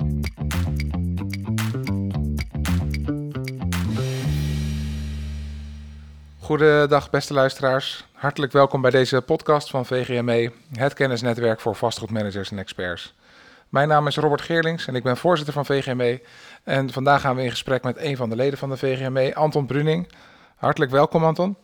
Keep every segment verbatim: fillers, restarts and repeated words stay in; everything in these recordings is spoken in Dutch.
Goedendag beste luisteraars. Hartelijk welkom bij deze podcast van V G M E, het kennisnetwerk voor vastgoedmanagers en experts. Mijn naam is Robert Geerlings en ik ben voorzitter van V G M E. En vandaag gaan we in gesprek met een van de leden van de V G M E, Anton Bruning. Hartelijk welkom, Anton.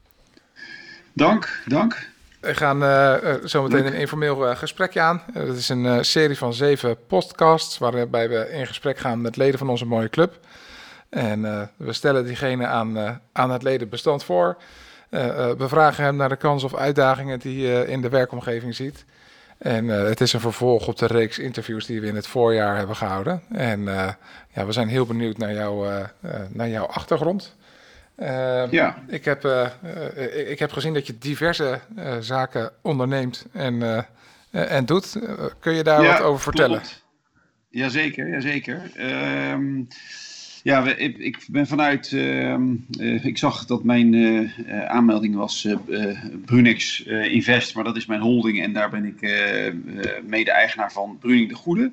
Dank, dank. We gaan uh, uh, zo meteen Leuk. een informeel uh, gesprekje aan. Het uh, is een uh, serie van zeven podcasts waarbij we in gesprek gaan met leden van onze mooie club. En uh, we stellen diegene aan, uh, aan het ledenbestand voor. Uh, uh, we vragen hem naar de kansen of uitdagingen die hij uh, in de werkomgeving ziet. En uh, het is een vervolg op de reeks interviews die we in het voorjaar hebben gehouden. En uh, ja, we zijn heel benieuwd naar, jou, uh, uh, naar jouw achtergrond. Uh, ja. ik, heb, uh, uh, ik, ik heb gezien dat je diverse uh, zaken onderneemt en, uh, uh, en doet. Uh, kun je daar ja, wat over vertellen? Klopt. Jazeker, jazeker. Um, ja, we, ik, ik ben vanuit... Uh, uh, ik zag dat mijn uh, uh, aanmelding was uh, uh, Brunex uh, Invest, maar dat is mijn holding en daar ben ik uh, uh, mede-eigenaar van Bruning de Goede.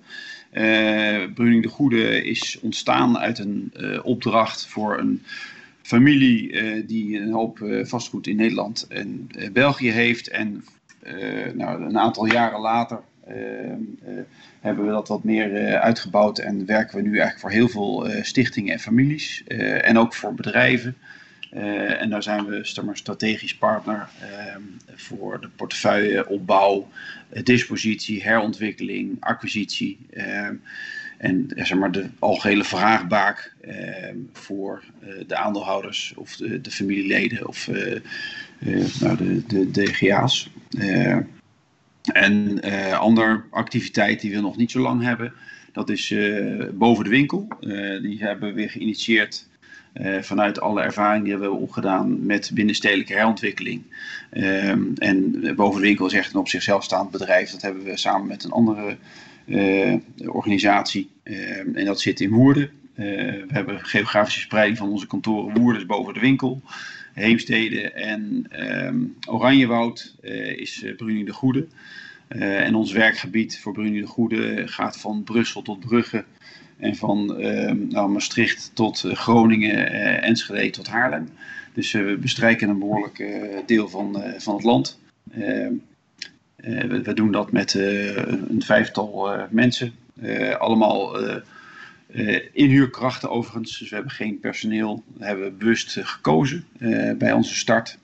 Uh, Bruning de Goede is ontstaan uit een uh, opdracht voor een familie uh, die een hoop uh, vastgoed in Nederland en uh, België heeft. En uh, nou, een aantal jaren later uh, uh, hebben we dat wat meer uh, uitgebouwd en werken we nu eigenlijk voor heel veel uh, stichtingen en families uh, en ook voor bedrijven. Uh, en daar zijn we zeg maar, strategisch partner uh, voor de portefeuilleopbouw, uh, dispositie, herontwikkeling, acquisitie. Uh, En zeg maar, de algehele vraagbaak uh, voor uh, de aandeelhouders of de, de familieleden of uh, uh, nou, de, de D G A's. Uh, en uh, andere activiteit die we nog niet zo lang hebben, dat is uh, boven de winkel. Uh, die hebben we weer geïnitieerd uh, vanuit alle ervaring die we hebben opgedaan met binnenstedelijke herontwikkeling. Uh, en boven de winkel is echt een op zichzelf staand bedrijf. Dat hebben we samen met een andere Uh, organisatie uh, en dat zit in Woerden. Uh, we hebben geografische spreiding van onze kantoren. Woerden is boven de winkel, Heemstede en um, Oranjewoud uh, is uh, Bruning de Goede. Uh, en ons werkgebied voor Bruning de Goede gaat van Brussel tot Brugge en van uh, nou, Maastricht tot uh, Groningen, uh, Enschede tot Haarlem. Dus uh, we bestrijken een behoorlijk uh, deel van, uh, van het land. Uh, Uh, we, we doen dat met uh, een vijftal uh, mensen, uh, allemaal uh, uh, inhuurkrachten overigens, dus we hebben geen personeel, we hebben bewust uh, gekozen uh, bij onze start.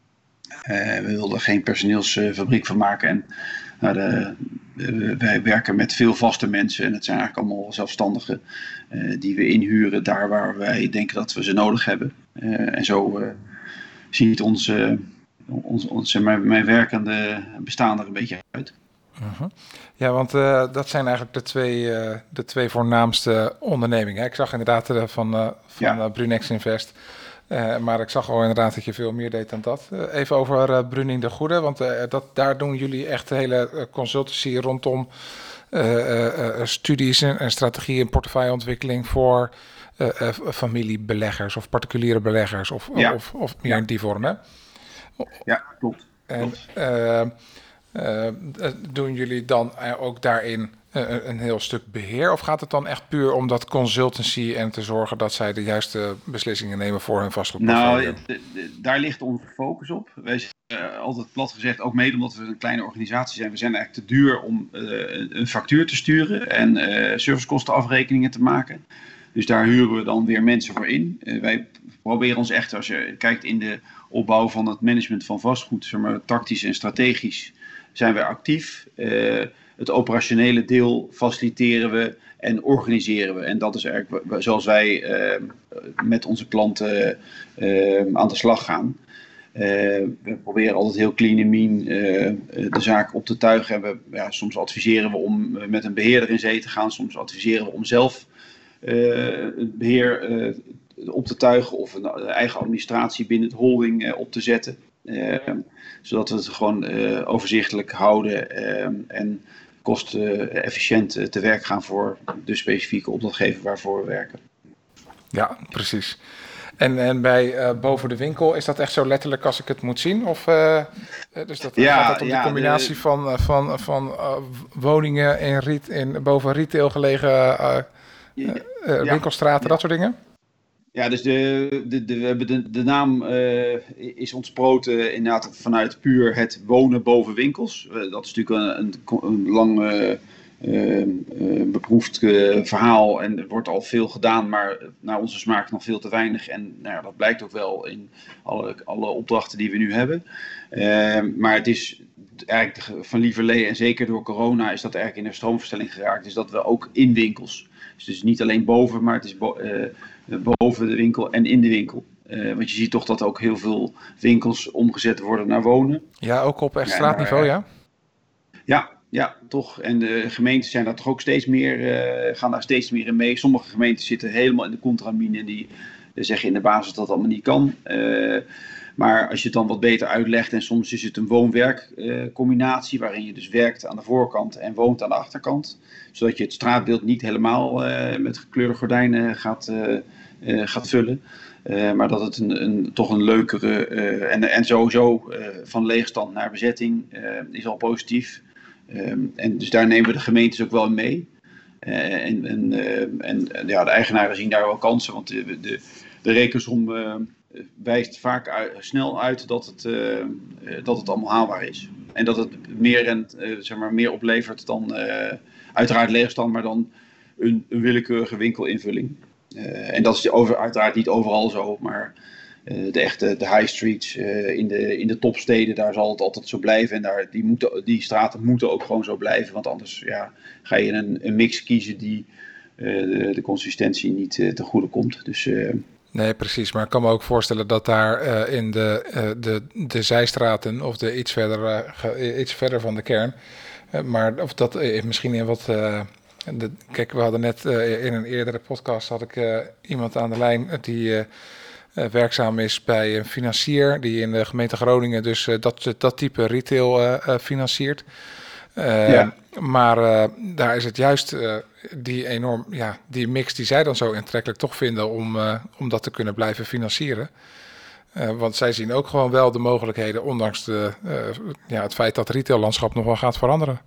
Uh, we wilden geen personeelsfabriek van maken en uh, de, uh, wij werken met veel vaste mensen en het zijn eigenlijk allemaal zelfstandigen uh, die we inhuren daar waar wij denken dat we ze nodig hebben. Uh, en zo uh, ziet ons... Uh, Ons, ons, mijn, mijn werkende bestaan er een beetje uit. Uh-huh. Ja, want uh, dat zijn eigenlijk de twee, uh, de twee voornaamste ondernemingen. Ik zag inderdaad uh, van, uh, van ja. uh, Brunex Invest. Uh, maar ik zag al inderdaad dat je veel meer deed dan dat. Uh, even over uh, Bruning de Goede. Want uh, dat, daar doen jullie echt hele uh, consultancy rondom uh, uh, uh, studies en, en strategieën en portefeuilleontwikkeling voor uh, uh, familiebeleggers of particuliere beleggers. Of, ja. of, of meer in die vorm, hè? Ja, klopt. En uh, uh, doen jullie dan ook daarin uh, een heel stuk beheer? Of gaat het dan echt puur om dat consultancy en te zorgen dat zij de juiste beslissingen nemen voor hun vastgoedportfolio? Nou, de, de, daar ligt onze focus op. Wij zijn uh, altijd plat gezegd, ook mede omdat we een kleine organisatie zijn. We zijn eigenlijk te duur om uh, een factuur te sturen en uh, servicekostenafrekeningen te maken. Dus daar huren we dan weer mensen voor in. Uh, wij proberen ons echt, als je kijkt in de opbouw van het management van vastgoed, zeg maar, tactisch en strategisch, zijn we actief. Uh, het operationele deel faciliteren we en organiseren we. En dat is eigenlijk zoals wij uh, met onze klanten uh, aan de slag gaan. Uh, we proberen altijd heel clean en mean uh, de zaak op te tuigen. En we, ja, soms adviseren we om met een beheerder in zee te gaan. Soms adviseren we om zelf uh, het beheer uh, op te tuigen of een eigen administratie binnen het holding uh, op te zetten. Uh, zodat we het gewoon uh, overzichtelijk houden uh, en kostenefficiënt uh, te werk gaan voor de specifieke opdrachtgever waarvoor we werken. Ja, precies. En, en bij uh, boven de winkel, is dat echt zo letterlijk als ik het moet zien? Of uh, dus dat, ja, gaat dat om ja, die combinatie de... van, uh, van, van uh, woningen in, ret- in boven retail gelegen uh, uh, uh, ja, winkelstraten, ja. dat soort dingen? Ja, dus de, de, de, we hebben de, de naam uh, is ontsproten inderdaad vanuit puur het wonen boven winkels. Uh, dat is natuurlijk een, een, een lang uh, uh, uh, beproefd uh, verhaal en er wordt al veel gedaan, maar naar onze smaak nog veel te weinig. En nou ja, dat blijkt ook wel in alle, alle opdrachten die we nu hebben. Uh, maar het is eigenlijk van lieverlee en zeker door corona is dat eigenlijk in de stroomversnelling geraakt. Dus dat we ook in winkels, dus het is niet alleen boven, maar het is bo- uh, boven de winkel en in de winkel. Uh, want je ziet toch dat ook heel veel winkels omgezet worden naar wonen. Ja, ook op echt straatniveau, ja? Ja, ja, toch. En de gemeenten zijn daar toch ook steeds meer, uh, gaan daar steeds meer in mee. Sommige gemeenten zitten helemaal in de contramine en die uh, zeggen in de basis dat dat allemaal niet kan. Uh, maar als je het dan wat beter uitlegt en soms is het een woon-werk uh, combinatie waarin je dus werkt aan de voorkant en woont aan de achterkant. Zodat je het straatbeeld niet helemaal uh, met gekleurde gordijnen gaat, uh, uh, gaat vullen. Uh, maar dat het een, een, toch een leukere uh, en, en sowieso uh, van leegstand naar bezetting uh, is al positief. Um, en dus daar nemen we de gemeentes ook wel in mee. Uh, en en, uh, en ja, de eigenaren zien daar wel kansen, want de, de, de rekensom uh, wijst vaak uit, snel uit dat het, uh, dat het allemaal haalbaar is. En dat het meer, rent, uh, zeg maar, meer oplevert dan uh, uiteraard leegstand, maar dan een, een willekeurige winkelinvulling. Uh, en dat is over, uiteraard niet overal zo, maar uh, de echte de high streets uh, in, de, in de topsteden, daar zal het altijd zo blijven. En daar, die, moeten, die straten moeten ook gewoon zo blijven, want anders ja, ga je een, een mix kiezen die uh, de, de consistentie niet uh, ten goede komt. Dus, uh, nee, precies. Maar ik kan me ook voorstellen dat daar uh, in de, uh, de, de zijstraten of de iets verder, uh, iets verder van de kern, uh, maar of dat uh, misschien in wat... Uh, De, kijk, we hadden net uh, in een eerdere podcast had ik uh, iemand aan de lijn die uh, uh, werkzaam is bij een financier die in de gemeente Groningen dus uh, dat, dat type retail uh, uh, financiert. Uh, ja. Maar uh, daar is het juist uh, die enorm, ja, die mix die zij dan zo aantrekkelijk toch vinden om, uh, om dat te kunnen blijven financieren. Uh, want zij zien ook gewoon wel de mogelijkheden, ondanks de, uh, ja, het feit dat het retaillandschap nog wel gaat veranderen.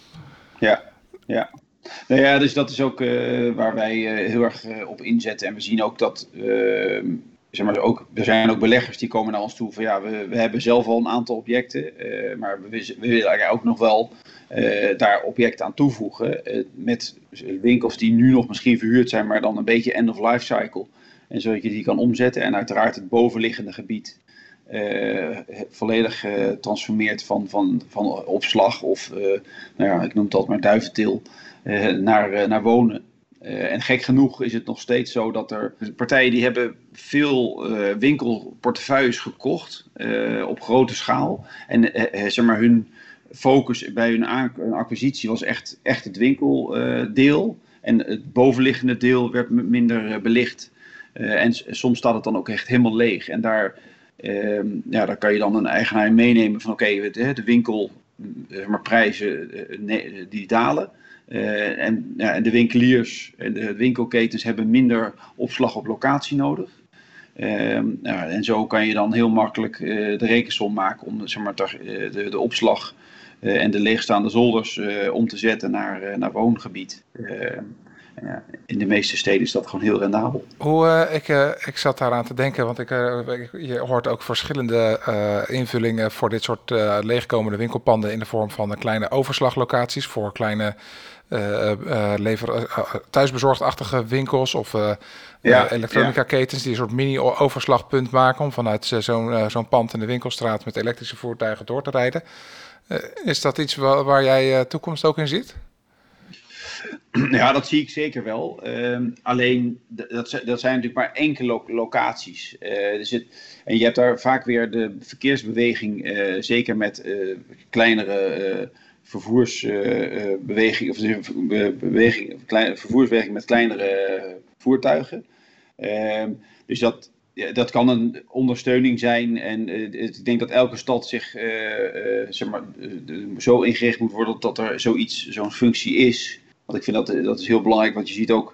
Ja, ja. Nou ja, dus dat is ook uh, waar wij uh, heel erg uh, op inzetten. En we zien ook dat, uh, zeg maar, ook, er zijn ook beleggers die komen naar ons toe van ja, we, we hebben zelf al een aantal objecten, uh, maar we, we willen ook nog wel uh, daar objecten aan toevoegen uh, met winkels die nu nog misschien verhuurd zijn, maar dan een beetje end of life cycle. En zodat je die kan omzetten en uiteraard het bovenliggende gebied Uh, volledig uh, transformeert van, van, van opslag of, uh, nou ja, ik noem het altijd maar duiventil, uh, naar, uh, naar wonen. Uh, en gek genoeg is het nog steeds zo dat er partijen die hebben veel uh, winkelportefeuilles gekocht uh, op grote schaal. En uh, zeg maar hun focus bij hun, a- hun acquisitie was echt, echt het winkeldeel. Uh, en het bovenliggende deel werd m- minder uh, belicht. Uh, en s- soms staat het dan ook echt helemaal leeg. En daar... Uh, ja, daar kan je dan een eigenaar meenemen van oké, okay, de, de winkel, zeg maar, prijzen uh, nee, die dalen. Uh, en, ja, en de winkeliers en de winkelketens hebben minder opslag op locatie nodig. Uh, nou, en zo kan je dan heel makkelijk uh, de rekensom maken om, zeg maar, ter, uh, de, de opslag uh, en de leegstaande zolders uh, om te zetten naar, uh, naar woongebied. Uh, Ja, in de meeste steden is dat gewoon heel rendabel. Hoe, uh, ik, uh, ik zat daaraan te denken, want ik, uh, ik, je hoort ook verschillende uh, invullingen voor dit soort uh, leegkomende winkelpanden in de vorm van uh, kleine overslaglocaties voor kleine uh, uh, lever, uh, thuisbezorgdachtige winkels of uh, ja, uh, elektronica ketens die een soort mini-overslagpunt maken om vanuit uh, zo'n, uh, zo'n pand in de winkelstraat met elektrische voertuigen door te rijden. Uh, is dat iets waar, waar jij uh, toekomst ook in ziet? Ja, dat zie ik zeker wel. Uh, alleen, dat, dat zijn natuurlijk maar enkele lo- locaties. Uh, dus het, en je hebt daar vaak weer de verkeersbeweging, uh, zeker met uh, kleinere uh, vervoersbeweging, uh, of uh, beweging, kleine, vervoersbeweging met kleinere uh, voertuigen. Uh, dus dat, ja, dat kan een ondersteuning zijn. En uh, ik denk dat elke stad zich uh, uh, zeg maar, uh, zo ingericht moet worden dat er zoiets, zo'n functie is. Want ik vind dat, dat is heel belangrijk, want je ziet ook,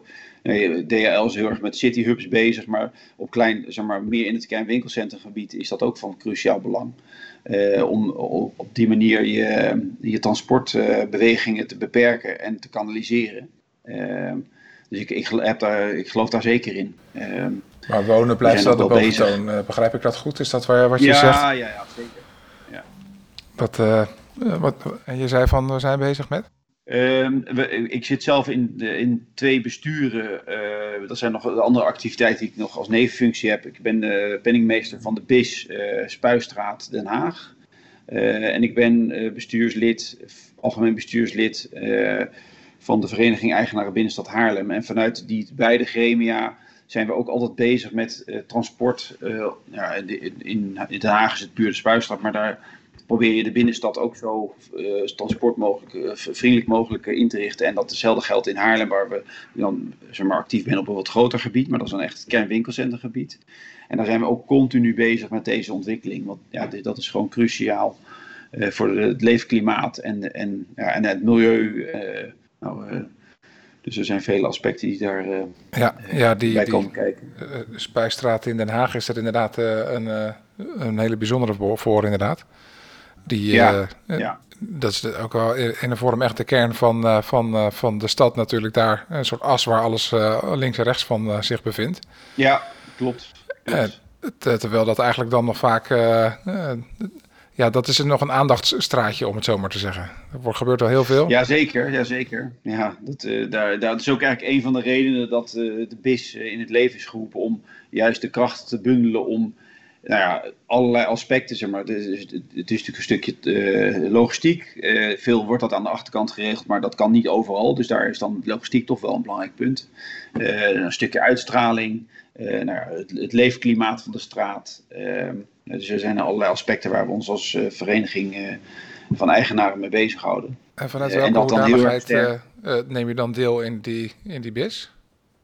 nee, D H L is heel erg met cityhubs bezig, maar op klein, zeg maar, meer in het klein winkelcentrumgebied is dat ook van cruciaal belang. Uh, om op die manier je, je transportbewegingen uh, te beperken en te kanaliseren. Uh, dus ik, ik, heb daar, ik geloof daar zeker in. Uh, maar wonen blijft wel de boventoon. Uh, begrijp ik dat goed? Is dat waar, wat je ja, zegt? Ja, ja, zeker. Ja. Wat, uh, wat, en je zei van, we zijn bezig met? Uh, we, ik zit zelf in, de, in twee besturen. Uh, dat zijn nog de andere activiteiten die ik nog als nevenfunctie heb. Ik ben uh, penningmeester van de B I S uh, Spuistraat Den Haag. Uh, en ik ben uh, bestuurslid, algemeen bestuurslid uh, van de Vereniging Eigenaren Binnenstad Haarlem. En vanuit die beide gremia zijn we ook altijd bezig met uh, transport. Uh, ja, in, in, in Den Haag is het puur de Spuistraat, maar daar probeer je de binnenstad ook zo uh, transport mogelijk, uh, vriendelijk mogelijk uh, in te richten. En dat hetzelfde geldt in Haarlem, waar we dan zeg maar, actief zijn op een wat groter gebied. Maar dat is dan echt het kernwinkelcentergebied. En daar zijn we ook continu bezig met deze ontwikkeling. Want ja, dit, dat is gewoon cruciaal uh, voor de, het leefklimaat en, en, ja, en het milieu. Uh, nou, uh, dus er zijn vele aspecten die daar uh, ja, ja, die, bij die, komen kijken. Uh, Spuistraat in Den Haag is er inderdaad uh, een, uh, een hele bijzondere voor, inderdaad. Die, ja, uh, ja. Dat is ook wel in de vorm echt de kern van, uh, van, uh, van de stad natuurlijk daar. Een soort as waar alles uh, links en rechts van uh, zich bevindt. Ja, klopt. klopt. Uh, terwijl dat eigenlijk dan nog vaak... Uh, uh, ja, dat is nog een aandachtsstraatje, om het zo maar te zeggen. Er gebeurt wel heel veel. Jazeker, jazeker. Ja, dat, uh, daar, dat is ook eigenlijk een van de redenen dat uh, de B I S uh, in het leven is geroepen om juist de krachten te bundelen om nou ja, allerlei aspecten, zeg maar. Het is, het is natuurlijk een stukje uh, logistiek. Uh, veel wordt dat aan de achterkant geregeld, maar dat kan niet overal. Dus daar is dan logistiek toch wel een belangrijk punt. Uh, een stukje uitstraling, uh, nou ja, het, het leefklimaat van de straat. Uh, dus er zijn allerlei aspecten waar we ons als uh, vereniging uh, van eigenaren mee bezighouden. En vanuit welke uh, hoedanigheid uh, uh, neem je dan deel in die, in die B I S?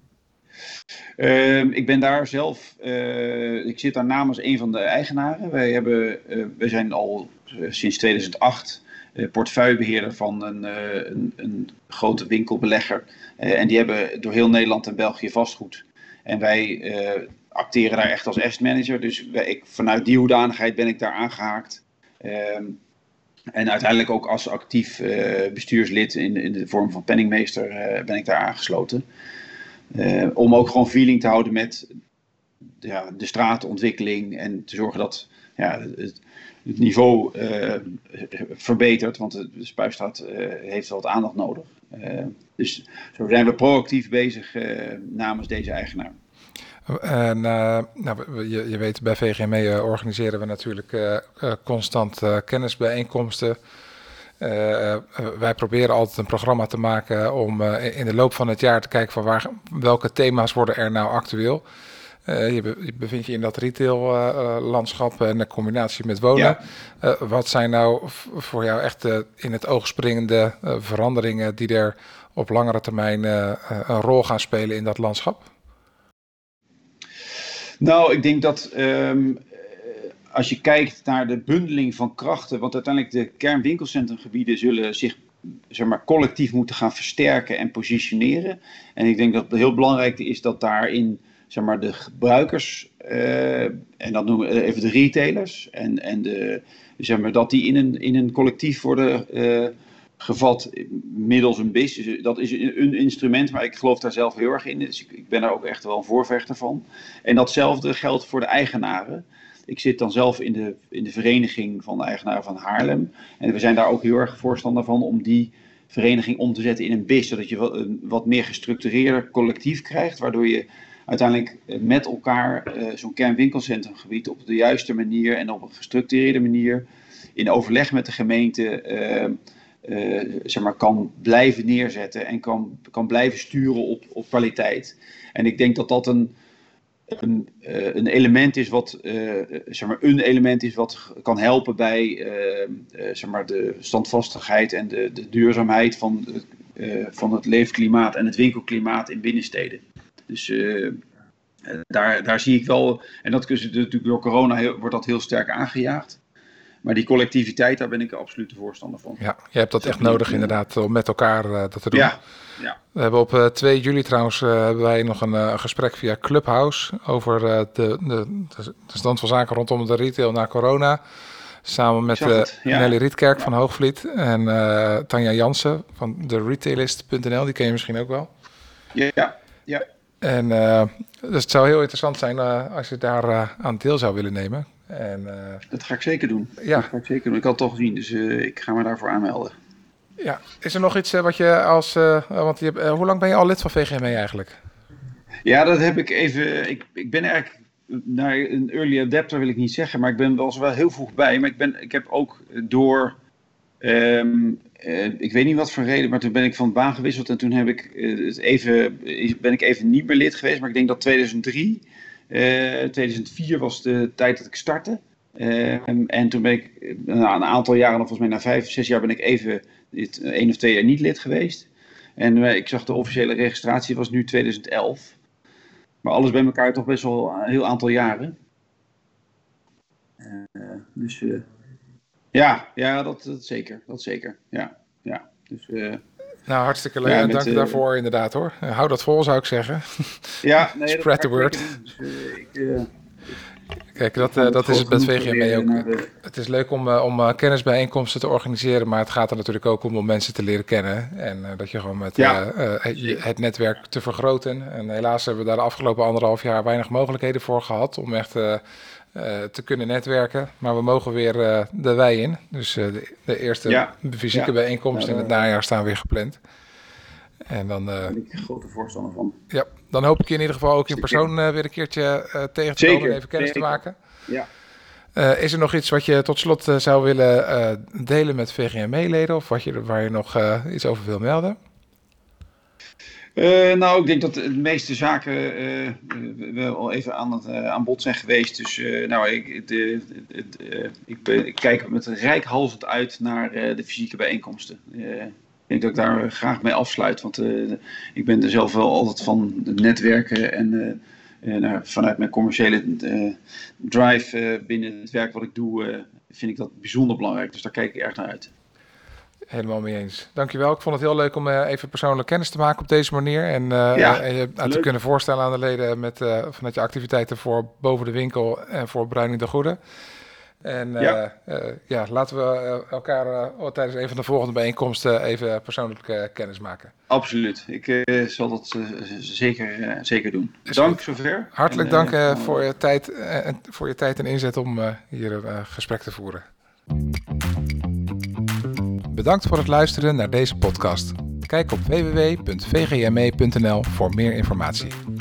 Uh, ik ben daar zelf, uh, ik zit daar namens een van de eigenaren. Wij, hebben, uh, wij zijn al uh, sinds tweeduizend acht uh, portefeuillebeheerder van een, uh, een, een grote winkelbelegger. Uh, en die hebben door heel Nederland en België vastgoed. En wij uh, acteren daar echt als asset manager. Dus wij, ik, vanuit die hoedanigheid ben ik daar aangehaakt. Uh, en uiteindelijk ook als actief uh, bestuurslid in, in de vorm van penningmeester uh, ben ik daar aangesloten. Uh, om ook gewoon feeling te houden met ja, de straatontwikkeling en te zorgen dat ja, het, het niveau uh, verbetert, want de Spuistraat uh, heeft wel wat aandacht nodig. Uh, dus zo zijn we proactief bezig uh, namens deze eigenaar. En uh, nou, je, je weet, bij V G M E uh, organiseren we natuurlijk uh, uh, constant uh, kennisbijeenkomsten. Uh, uh, wij proberen altijd een programma te maken om uh, in de loop van het jaar te kijken van waar, welke thema's worden er nou actueel. Uh, je, be, je bevindt je in dat retail-landschap uh, en de combinatie met wonen. Ja. Uh, wat zijn nou v- voor jou echt uh, in het oog springende uh, veranderingen die er op langere termijn uh, uh, een rol gaan spelen in dat landschap? Nou, ik denk dat um, als je kijkt naar de bundeling van krachten, want uiteindelijk de kernwinkelcentrumgebieden zullen zich zeg maar, collectief moeten gaan versterken en positioneren. En ik denk dat het heel belangrijk is dat daarin zeg maar, de gebruikers, uh, en dat noemen we even de retailers, en, en de, zeg maar, dat die in een, in een collectief worden uh, gevat middels een B I S. Dat is een instrument, maar ik geloof daar zelf heel erg in. Dus ik, ik ben daar ook echt wel een voorvechter van. En datzelfde geldt voor de eigenaren. Ik zit dan zelf in de, in de vereniging van de eigenaren van Haarlem. En we zijn daar ook heel erg voorstander van om die vereniging om te zetten in een B I S. Zodat je wat, een wat meer gestructureerder collectief krijgt. Waardoor je uiteindelijk met elkaar uh, zo'n kernwinkelcentrumgebied op de juiste manier en op een gestructureerde manier in overleg met de gemeente uh, uh, zeg maar, kan blijven neerzetten en kan, kan blijven sturen op, op kwaliteit. En ik denk dat dat een Een, uh, een element is wat, uh, zeg maar, een element is wat kan helpen bij uh, uh, zeg maar de standvastigheid en de, de duurzaamheid van, uh, van het leefklimaat en het winkelklimaat in binnensteden. Dus uh, daar, daar zie ik wel, en dat is natuurlijk door corona heel, wordt dat heel sterk aangejaagd. Maar die collectiviteit, daar ben ik absoluut de voorstander van. Ja, je hebt dat echt nodig inderdaad om met elkaar uh, dat te doen. Ja, ja. We hebben op uh, twee juli trouwens uh, hebben wij nog een uh, gesprek via Clubhouse over uh, de, de, de stand van zaken rondom de retail na corona. Samen met uh, ja. Nelly Rietkerk ja. van Hoogvliet en uh, Tanja Jansen van de retailist punt n l. Die ken je misschien ook wel. Ja, ja. En uh, dus het zou heel interessant zijn uh, als je daar uh, aan deel zou willen nemen. En, uh, dat ga ik zeker doen. Ja. Dat ga ik zeker doen. Ik had het al gezien, dus uh, ik ga me daarvoor aanmelden. Ja. Is er nog iets uh, wat je als... Uh, want je, uh, hoe lang ben je al lid van V G M E eigenlijk? Ja, dat heb ik even... Ik, ik ben eigenlijk... naar een early adapter wil ik niet zeggen, maar ik ben wel, wel heel vroeg bij. Maar ik, ben, ik heb ook door... Um, uh, ik weet niet wat voor reden, maar toen ben ik van baan gewisseld. En toen heb ik, uh, het even, ben ik even niet meer lid geweest. Maar ik denk dat tweeduizend drie... Uh, tweeduizend vier was de tijd dat ik startte. Uh, en toen ben ik na een aantal jaren, volgens mij na vijf, zes jaar, ben ik even dit, één of twee jaar niet lid geweest. En uh, ik zag de officiële registratie was nu tweeduizend elf. Maar alles bij elkaar toch best wel een heel aantal jaren. Uh, dus uh, ja, ja dat, dat zeker. Dat zeker. Ja, ja. Dus, uh, nou, hartstikke leuk. Ja, en dank uh, daarvoor inderdaad hoor. Uh, hou dat vol, zou ik zeggen. Ja, nee, spread the word. Dus, uh, ik, uh, Kijk, dat, uh, dat is het met V G M E ook. De... Het is leuk om, uh, om uh, kennisbijeenkomsten te organiseren, maar het gaat er natuurlijk ook om om mensen te leren kennen. En uh, dat je gewoon met ja. uh, uh, het netwerk te vergroten. En helaas hebben we daar de afgelopen anderhalf jaar weinig mogelijkheden voor gehad om echt uh, uh, te kunnen netwerken. Maar we mogen weer uh, de wei in. Dus uh, de, de eerste ja. fysieke ja. bijeenkomsten ja, in het najaar staan weer gepland. En dan, uh, daar ben ik een grote voorstander van. Ja, dan hoop ik je in ieder geval ook in persoon uh, weer een keertje uh, tegen te komen en even kennis Zeker. te maken. Ja. Uh, is er nog iets wat je tot slot uh, zou willen uh, delen met V G M E-leden of wat je, waar je nog uh, iets over wil melden? Uh, nou, ik denk dat de meeste zaken uh, wel al even aan, het, uh, aan bod zijn geweest. Dus uh, nou, ik, de, de, de, ik, ik kijk met reikhalzend uit naar uh, de fysieke bijeenkomsten. Uh, Ik denk dat ik daar graag mee afsluit, want uh, ik ben er zelf wel altijd van het netwerken en uh, uh, nou, vanuit mijn commerciële uh, drive uh, binnen het werk wat ik doe, uh, vind ik dat bijzonder belangrijk. Dus daar kijk ik erg naar uit. Helemaal mee eens. Dankjewel. Ik vond het heel leuk om uh, even persoonlijk kennis te maken op deze manier. En, uh, ja, en je aan te kunnen voorstellen aan de leden met, uh, vanuit je activiteiten voor Boven de Winkel en voor Bruining de Goede. En uh, ja. Uh, ja, laten we uh, elkaar uh, tijdens een van de volgende bijeenkomsten even persoonlijk uh, kennis maken. Absoluut. Ik uh, zal dat uh, zeker, uh, zeker doen. Dank zover. Hartelijk en, dank uh, uh, voor, je tijd, uh, en, voor je tijd en inzet om uh, hier een uh, gesprek te voeren. Bedankt voor het luisteren naar deze podcast. Kijk op w w w punt v g m e punt n l voor meer informatie.